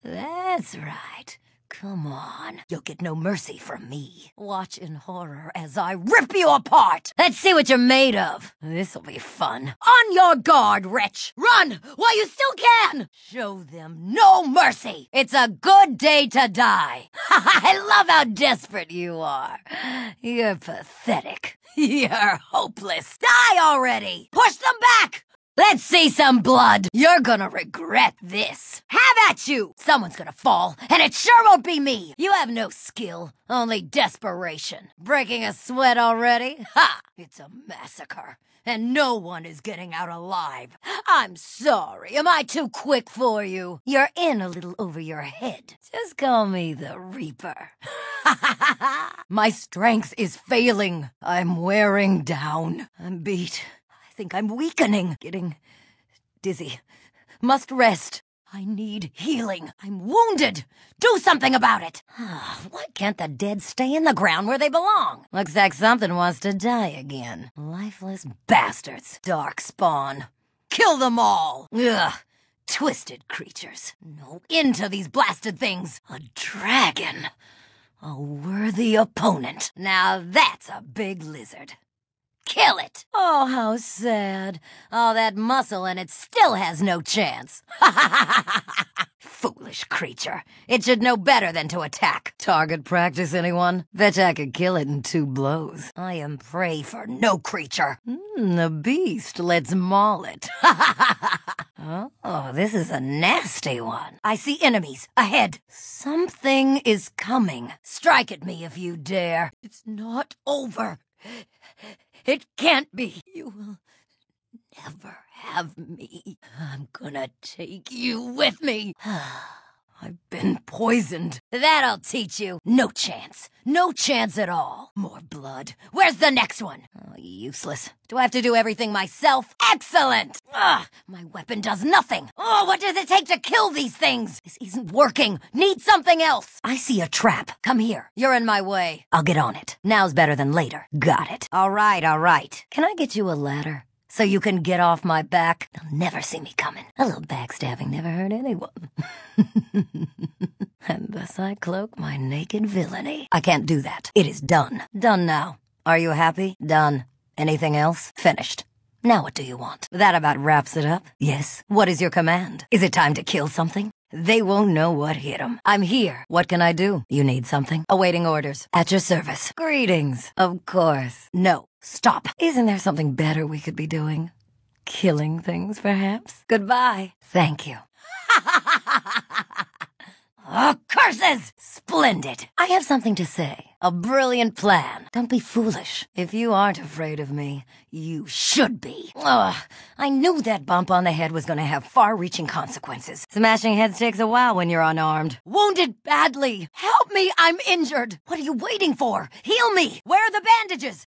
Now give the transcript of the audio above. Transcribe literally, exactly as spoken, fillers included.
That's right. Come on. You'll get no mercy from me. Watch in horror as I rip you apart. Let's see what you're made of. This'll be fun. On your guard, wretch. Run while you still can. Show them no mercy. It's a good day to die. I love how desperate you are. You're pathetic. You're hopeless. Die already. Push them back. Let's see some blood. You're gonna regret this. Have at you! Someone's gonna fall, and it sure won't be me. You have no skill, only desperation. Breaking a sweat already? Ha! It's a massacre, and no one is getting out alive. I'm sorry, am I too quick for you? You're in a little over your head. Just call me the Reaper. My strength is failing. I'm wearing down. I'm beat. I think I'm weakening, getting dizzy. Must rest. I need healing. I'm wounded. Do something about it. Why can't the dead stay in the ground where they belong? Looks like something wants to die again. Lifeless bastards. Dark spawn. Kill them all. Ugh. Twisted creatures. No end to these blasted things. A dragon. A worthy opponent. Now that's a big lizard. Kill it! Oh, how sad. All that muscle and it still has no chance. Foolish creature. It should know better than to attack. Target practice, anyone? Bet I could kill it in two blows. I am prey for no creature. Mm, the beast. Let's maul it. Oh, this is a nasty one. I see enemies ahead. Something is coming. Strike at me if you dare. It's not over. It can't be. You will never have me. I'm gonna take you with me. I've been poisoned. That'll teach you. No chance. No chance at all. More blood. Where's the next one? Oh, useless. Do I have to do everything myself? Excellent! Ugh, my weapon does nothing. Oh, what does it take to kill these things? This isn't working. Need something else. I see a trap. Come here. You're in my way. I'll get on it. Now's better than later. Got it. All right, all right. Can I get you a ladder? So you can get off my back? They'll never see me coming. A little backstabbing never hurt anyone. And thus I cloak my naked villainy. I can't do that. It is done. Done now. Are you happy? Done. Anything else? Finished. Now what do you want? That about wraps it up? Yes. What is your command? Is it time to kill something? They won't know what hit them. I'm here. What can I do? You need something? Awaiting orders. At your service. Greetings. Of course. No. Stop. Isn't there something better we could be doing? Killing things, perhaps? Goodbye. Thank you. Oh, curses! Splendid. I have something to say. A brilliant plan. Don't be foolish. If you aren't afraid of me, you should be. Ugh, I knew that bump on the head was going to have far-reaching consequences. Smashing heads takes a while when you're unarmed. Wounded badly. Help me, I'm injured. What are you waiting for? Heal me. Where are the bandages?